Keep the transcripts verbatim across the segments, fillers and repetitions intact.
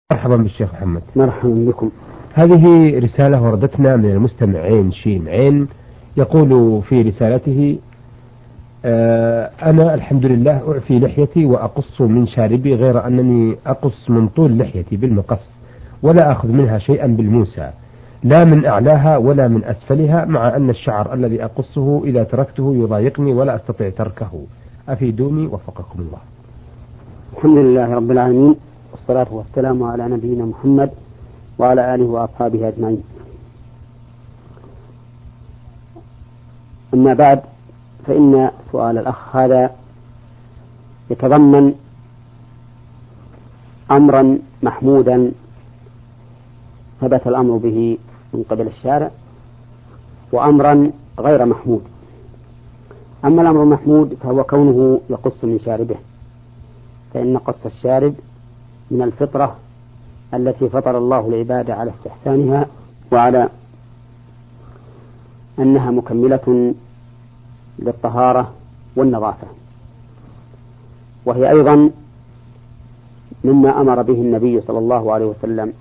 مرحبا بالشيخ محمد. مرحبا بكم. هذه رسالة وردتنا من المستمع عين شين عين، يقول في رسالته: آه أنا الحمد لله أعفي لحيتي وأقص من شاربي، غير أنني أقص من طول لحيتي بالمقص ولا أخذ منها شيئا بالموسى، لا من أعلاها ولا من أسفلها، مع أن الشعر الذي أقصه إذا تركته يضايقني ولا أستطيع تركه، أفيدوني وفقكم الله. الحمد لله رب العالمين، والصلاة والسلام على نبينا محمد وعلى آله وأصحابه أجمعين. أما بعد، فإن سؤال الأخ هذا يتضمن أمرا محمودا ثبت الأمر به من قبل الشارع، وأمرا غير محمود. أما الأمر المحمود فهو كونه يقص من شاربه، فإن قص الشارب من الفطرة التي فطر الله العباد على استحسانها، وعلى أنها مكملة للطهارة والنظافة، وهي أيضا مما أمر به النبي صلى الله عليه وسلم.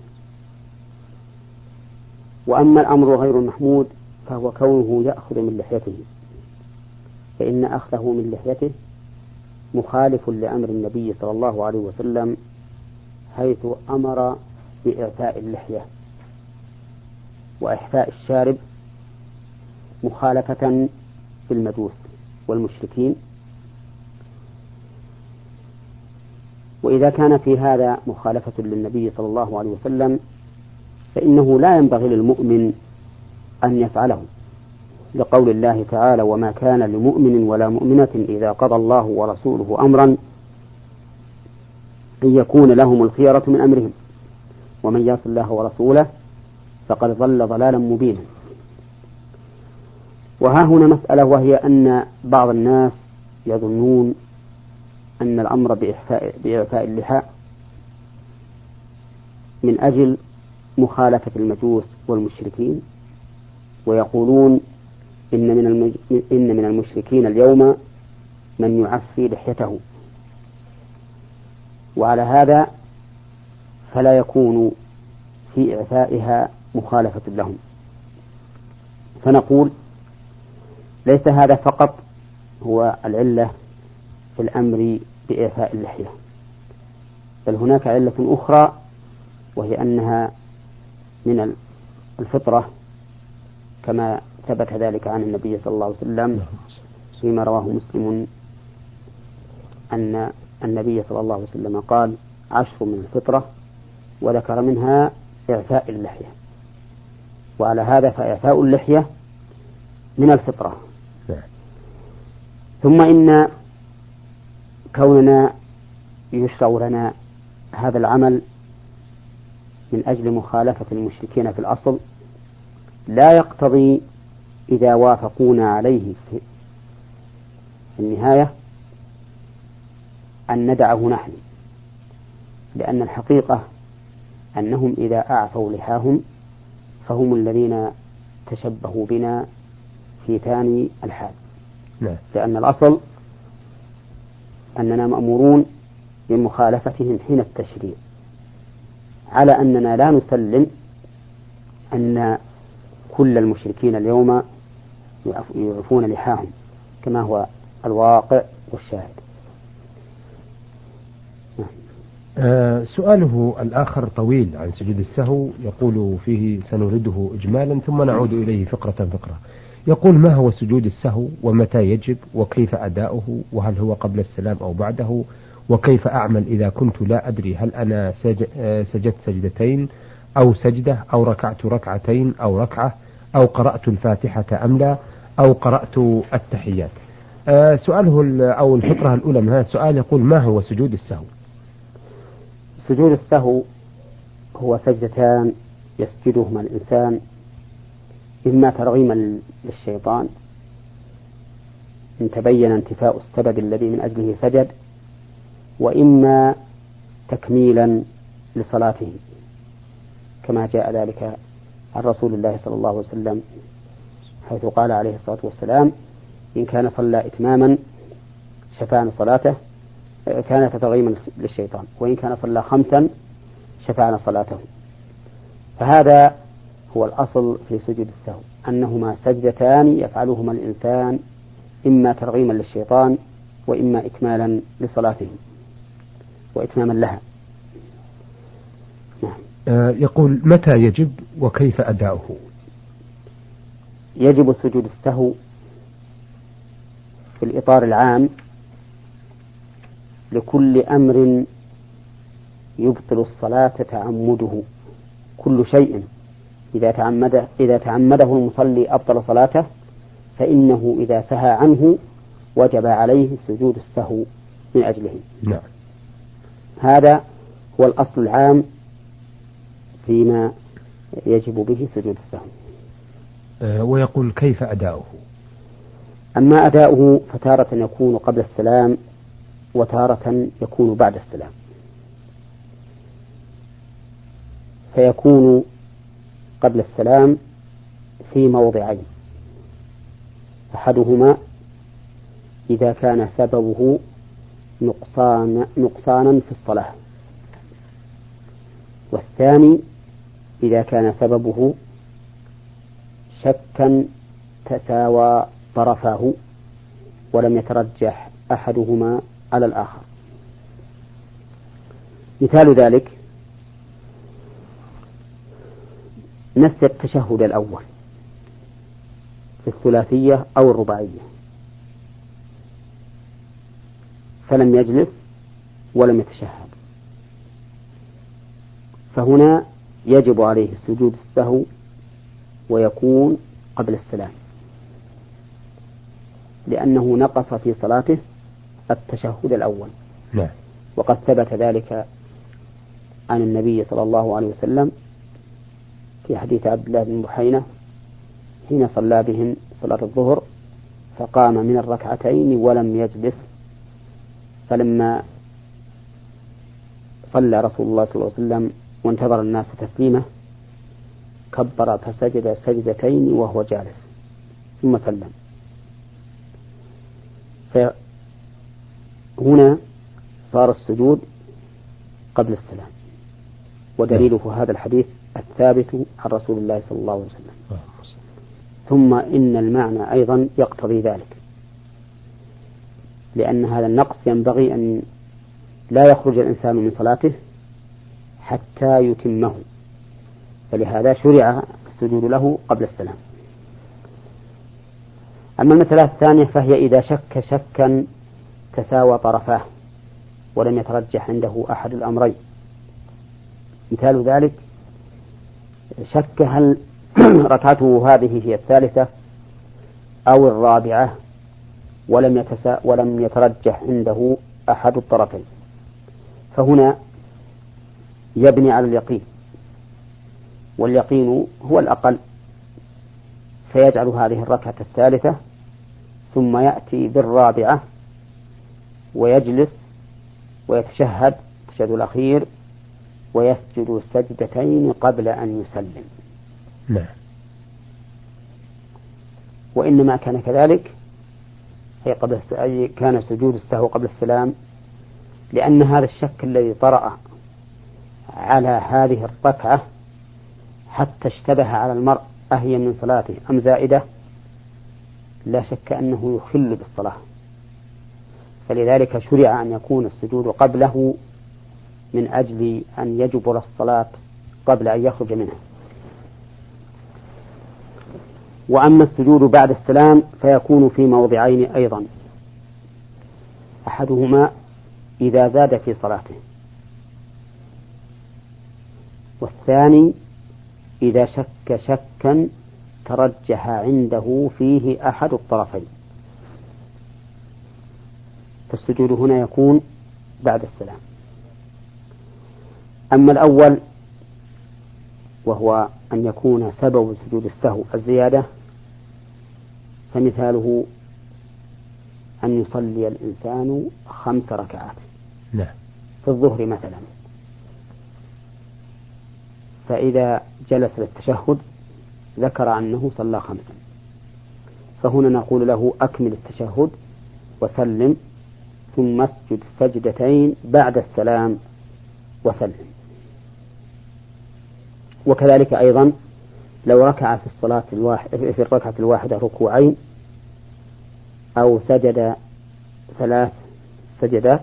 وأما الأمر غير المحمود فهو كونه يأخذ من لحيته، فإن أخذه من لحيته مخالف لأمر النبي صلى الله عليه وسلم، حيث أمر بإعفاء اللحية وإحفاء الشارب، مخالفة في المجوس والمشركين. وإذا كان في هذا مخالفة للنبي صلى الله عليه وسلم، فإنه لا ينبغي للمؤمن أن يفعله، لقول الله تعالى: وما كان لمؤمن ولا مؤمنة إذا قضى الله ورسوله أمرا أن يكون لهم الخيرة من أمرهم ومن يعص الله ورسوله فقد ضل ضلالا مبينا. وها هنا مسألة، وهي أن بعض الناس يظنون أن الأمر بإعفاء, بإعفاء اللحى من أجل مخالفة المجوس والمشركين، ويقولون إن من, المج... إن من المشركين اليوم من يعفي لحيته، وعلى هذا فلا يكون في إعفائها مخالفة لهم. فنقول: ليس هذا فقط هو العلة في الأمر بإعفاء اللحية، بل هناك علة أخرى، وهي أنها من الفطرة، كما ثبت ذلك عن النبي صلى الله عليه وسلم فيما رواه مسلم أن النبي صلى الله عليه وسلم قال: عشر من الفطرة، وذكر منها إعفاء اللحية. وعلى هذا فإعفاء اللحية من الفطرة. ثم إن كوننا يشرع لنا هذا العمل من أجل مخالفة المشركين في الأصل لا يقتضي إذا وافقونا عليه في النهاية أن ندعه نحن، لأن الحقيقة أنهم إذا أعفوا لحاهم فهم الذين تشبهوا بنا في ثاني الحال. لا. لأن الأصل أننا مأمورون بمخالفتهم حين التشريع، على أننا لا نسلم أن كل المشركين اليوم يعفون لحاهم كما هو الواقع والشاهد. آه سؤاله الآخر طويل عن سجود السهو، يقول فيه: سنرده إجمالا ثم نعود إليه فقرة فقرة. يقول: ما هو سجود السهو ومتى يجب وكيف أداؤه، وهل هو قبل السلام أو بعده، وكيف أعمل إذا كنت لا أدري هل أنا سجدت سجدتين أو سجدة أو ركعت ركعتين أو ركعة أو قرأت الفاتحة أم لا أو قرأت التحيات. آه سؤاله أو الفقرة الأولى من هذا السؤال يقول: ما هو سجود السهو؟ سجود السهو هو سجدتان يسجدهما الإنسان، إما ترغيما للشيطان إن تبين انتفاء السبب الذي من أجله سجد، وإما تكميلا لصلاته، كما جاء ذلك عن رسول الله صلى الله عليه وسلم حيث قال عليه الصلاة والسلام: إن كان صلى إتماما شفعان صلاته كانت ترغيما للشيطان، وإن كان صلى خمسا شفعنا صلاته. فهذا هو الأصل في سجود السهو، أنهما سجدتان يفعلهما الإنسان إما ترغيما للشيطان وإما إكمالا لصلاته وإتماما لها. نعم. آه يقول متى يجب وكيف أداؤه؟ يجب سجود السهو في الإطار العام لكل أمر يبطل الصلاة تعمده. كل شيء إذا تعمده, إذا تعمده المصلي أبطل صلاته، فإنه إذا سهى عنه وجب عليه سجود السهو من أجله. نعم. هذا هو الأصل العام فيما يجب به سجود السهو. أه ويقول كيف أداؤه؟ أما أداؤه فتارة يكون قبل السلام وتارة يكون بعد السلام. فيكون قبل السلام في موضعين: أحدهما إذا كان سببه نقصان نقصانا في الصلاة، والثاني إذا كان سببه شكا تساوى طرفاه ولم يترجح أحدهما على الآخر. مثال ذلك نسي التشهد الأول في الثلاثية أو الرباعية فلم يجلس ولم يتشهد، فهنا يجب عليه سجود السهو ويكون قبل السلام، لأنه نقص في صلاته التشهد الأول. لا. وقد ثبت ذلك عن النبي صلى الله عليه وسلم في حديث عبد الله بن بحينة حين صلى بهم صلاة الظهر فقام من الركعتين ولم يجلس، فلما صلى رسول الله صلى الله عليه وسلم وانتظر الناس تسليمه كبر فسجد سجدتين وهو جالس ثم سلم. فهنا صار السجود قبل السلام، ودليله هذا الحديث الثابت عن رسول الله صلى الله عليه وسلم. ثم إن المعنى أيضا يقتضي ذلك، لأن هذا النقص ينبغي أن لا يخرج الإنسان من صلاته حتى يتمه، فلهذا شرع السجود له قبل السلام. أما المسألة الثانية فهي إذا شك شكا تساوى طرفاه ولم يترجح عنده أحد الأمرين. مثال ذلك شك هل ركعته هذه هي الثالثة أو الرابعة ولم يتسا ولم يترجح عنده أحد الطرفين، فهنا يبني على اليقين، واليقين هو الأقل، فيجعل هذه الركعة الثالثة ثم يأتي بالرابعة ويجلس ويتشهد التشهد الأخير ويسجد سجدتين قبل أن يسلم. لا. وإنما كان كذلك أي قبل أي كان سجود السهو قبل السلام، لأن هذا الشك الذي طرأ على هذه الركعة حتى اشتبه على المرء أهي من صلاته أم زائدة لا شك أنه يخل بالصلاة، فلذلك شرع أن يكون السجود قبله من أجل أن يجبر الصلاة قبل أن يخرج منها. وأما السجود بعد السلام فيكون في موضعين أيضا: أحدهما إذا زاد في صلاته، والثاني إذا شك شكا ترجح عنده فيه أحد الطرفين، فالسجود هنا يكون بعد السلام. أما الأول وهو أن يكون سبب سجود السهو الزيادة، فمثاله أن يصلي الإنسان خمس ركعات لا. في الظهر مثلا، فإذا جلس للتشهد ذكر أنه صلى خمسا، فهنا نقول له أكمل التشهد وسلم ثم اسجد سجدتين بعد السلام وسلم. وكذلك أيضا لو ركع في الصلاة الواحد في الركعة الواحدة ركوعين أو سجد ثلاث سجدات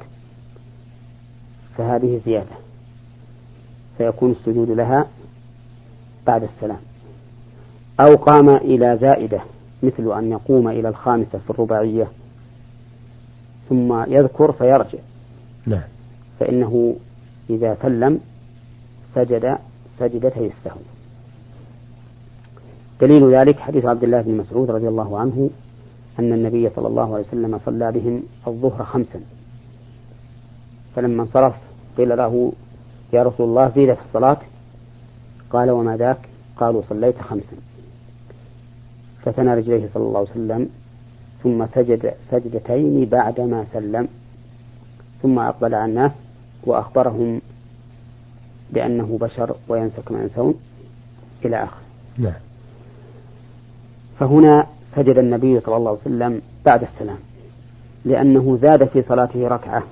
فهذه زيادة، فيكون السجود لها بعد السلام. أو قام إلى زائدة مثل أن يقوم إلى الخامسة في الرباعية ثم يذكر فيرجع، نعم، فإنه إذا سلم سجد سجدتي السهو. دليل ذلك حديث عبد الله بن مسعود رضي الله عنه أن النبي صلى الله عليه وسلم صلى بهم الظهر خمسا، فلما انصرف قيل له يا رسول الله زيد في الصلاة، قال وما ذاك؟ قالوا صليت خمسا، فثنى رجليه صلى الله عليه وسلم ثم سجد سجدتين بعدما سلم، ثم أقبل على الناس وأخبرهم بأنه بشر وينسى كما ينسون إلى آخر. نعم. فهنا سجد النبي صلى الله عليه وسلم بعد السلام لأنه زاد في صلاته ركعة.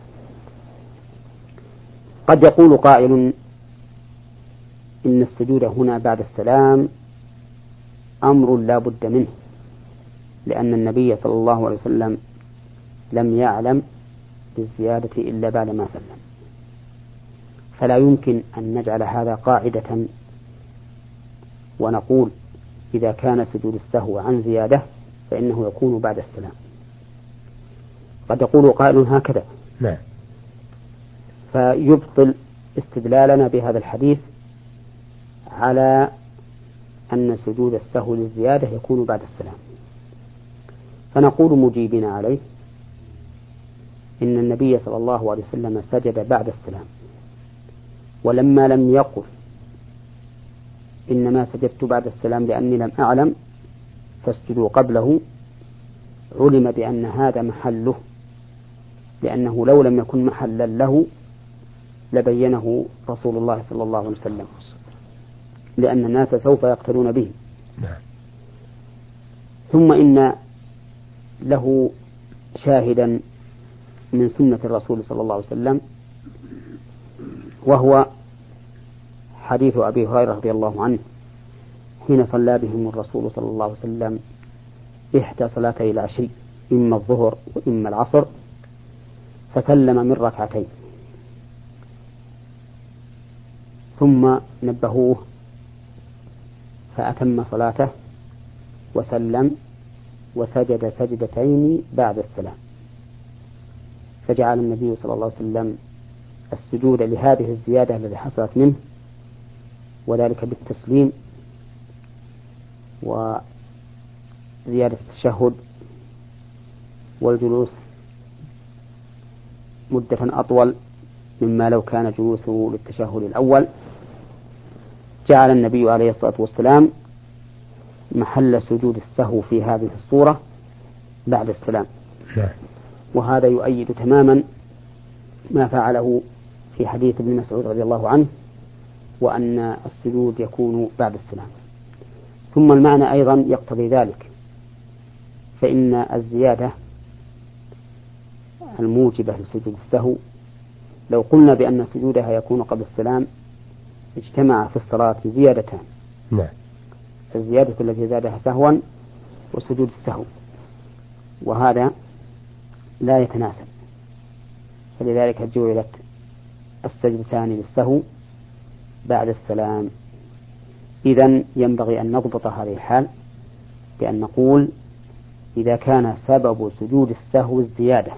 قد يقول قائل إن السجود هنا بعد السلام أمر لا بد منه، لأن النبي صلى الله عليه وسلم لم يعلم بالزيادة إلا بعد ما سلم، فلا يمكن أن نجعل هذا قاعدة ونقول إذا كان سجود السهو عن زيادة فإنه يكون بعد السلام. قد يقول قائل هكذا، نعم، فيبطل استدلالنا بهذا الحديث على أن سجود السهو للزيادة يكون بعد السلام، فنقول مجيبين عليه إن النبي صلى الله عليه وسلم سجد بعد السلام، ولما لم يقل إنما سجدت بعد السلام لأني لم أعلم فاسجدوا قبله، علم بأن هذا محله، لأنه لو لم يكن محلا له لبينه رسول الله صلى الله عليه وسلم، لأن الناس سوف يقتلون به. نعم. ثم إن له شاهدا من سنة الرسول صلى الله عليه وسلم، وهو حديث أبي هريرة رضي الله عنه حين صلى بهم الرسول صلى الله عليه وسلم إحدى صلاتي العشي إما الظهر وإما العصر، فسلم من ركعتين ثم نبهوه فأتم صلاته وسلم وسجد سجدتين بعد السلام، فجعل النبي صلى الله عليه وسلم السجود لهذه الزيادة التي حصلت منه، وذلك بالتسليم وزيادة التشهد والجلوس مدة أطول مما لو كان جلوسه للتشهد الأول، جعل النبي عليه الصلاة والسلام محل سجود السهو في هذه الصورة بعد السلام. وهذا يؤيد تماما ما فعله في حديث ابن مسعود رضي الله عنه، وأن السجود يكون بعد السلام. ثم المعنى أيضا يقتضي ذلك، فإن الزيادة الموجبة لسجود السهو لو قلنا بأن سجودها يكون قبل السلام اجتمع في الصلاة زيادتان، نعم، الزيادة التي زادها سهوا وسجود السهو، وهذا لا يتناسب، فلذلك جعلت السجدتان للسهو بعد السلام. إذن ينبغي أن نضبط هذه الحال بأن نقول إذا كان سبب سجود السهو الزيادة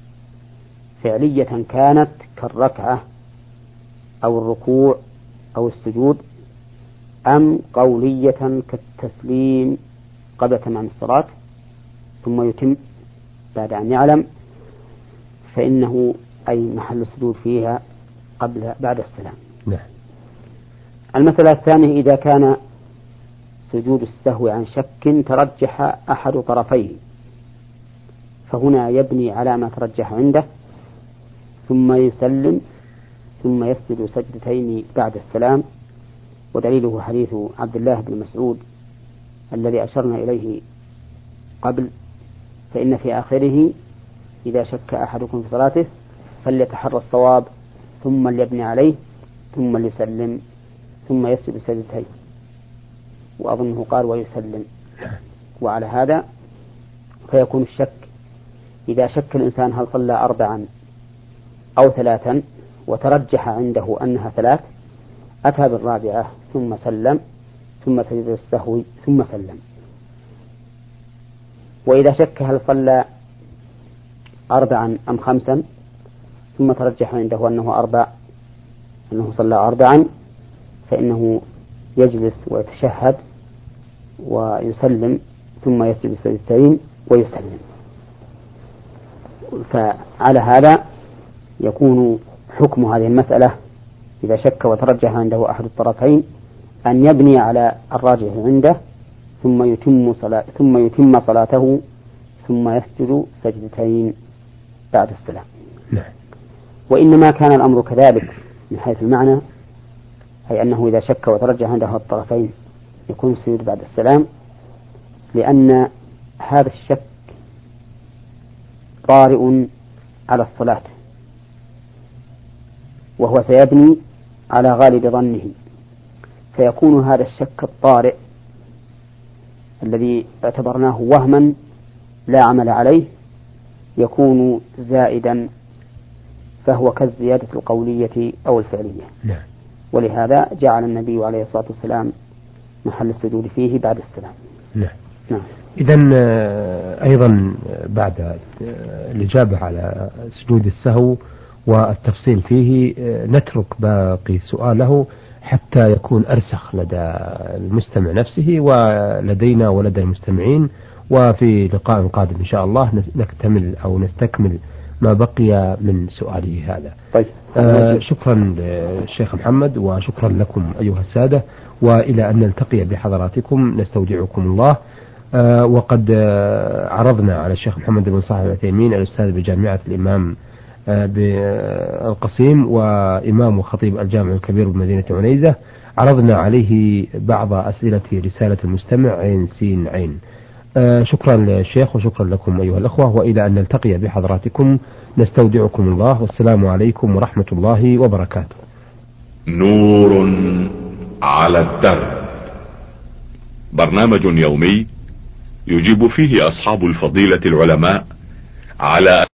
فعلية كانت كالركعة أو الركوع أو السجود، أم قولية كالتسليم قبل تمام الصلاة ثم يتم بعد أن يعلم، فإنه أي محل السجود فيها قبل بعد السلام. نعم. المسألة الثانية إذا كان سجود السهو عن شك ترجح أحد طرفيه، فهنا يبني على ما ترجح عنده ثم يسلم ثم يسجد سجدتين بعد السلام، ودليله حديث عبد الله بن مسعود الذي أشرنا إليه قبل، فإن في آخره إذا شك أحدكم في صلاته فليتحرى الصواب ثم ليبني عليه ثم ليسلم ثم يسجد سجدتين، وأظنه قال ويسلم. وعلى هذا فيكون الشك إذا شك الإنسان هل صلى أربعا أو ثلاثا وترجح عنده أنها ثلاث أتى بالرابعة ثم سلم ثم سجد السهو ثم سلم. وإذا شك هل صلى أربعا أم خمسا ثم ترجح عنده أنه أربع أنه صلى أربعا فإنه يجلس ويتشهد ويسلم ثم يسجد السجدتين ويسلم. فعلى هذا يكون حكم هذه المسألة إذا شك وترجح عنده أحد الطرفين أن يبني على الراجح عنده ثم يتم صلاة ثم يتم صلاته ثم يسجد سجدتين بعد السلام. نعم. وإنما كان الأمر كذلك من حيث المعنى، أي أنه إذا شك وترجح عنده الطرفين يكون السجود بعد السلام، لأن هذا الشك طارئ على الصلاة وهو سيبني على غالب ظنه، فيكون هذا الشك الطارئ الذي اعتبرناه وهما لا عمل عليه يكون زائدا، فهو كالزيادة القولية أو الفعلية. نعم. ولهذا جعل النبي عليه الصلاة والسلام محل السجود فيه بعد السلام. نعم. نعم. إذن أيضا بعد الإجابة على سجود السهو والتفصيل فيه نترك باقي سؤاله حتى يكون أرسخ لدى المستمع نفسه ولدينا ولدى المستمعين، وفي لقاء قادم إن شاء الله نكتمل أو نستكمل ما بقي من سؤاله هذا. طيب. آه شكرا للشيخ محمد وشكرا لكم أيها السادة، وإلى أن نلتقي بحضراتكم نستودعكم الله. آه وقد آه عرضنا على الشيخ محمد بن صالح العثيمين الأستاذ بجامعة الإمام آه بالقصيم وإمام وخطيب الجامع الكبير بمدينة عنيزة، عرضنا عليه بعض أسئلة رسالة المستمع عين سين عين. آه شكرا للشيخ وشكرا لكم أيها الأخوة، وإلى أن نلتقي بحضراتكم نستودعكم الله، والسلام عليكم ورحمة الله وبركاته. نور على الدرب، برنامج يومي يجيب فيه أصحاب الفضيلة العلماء على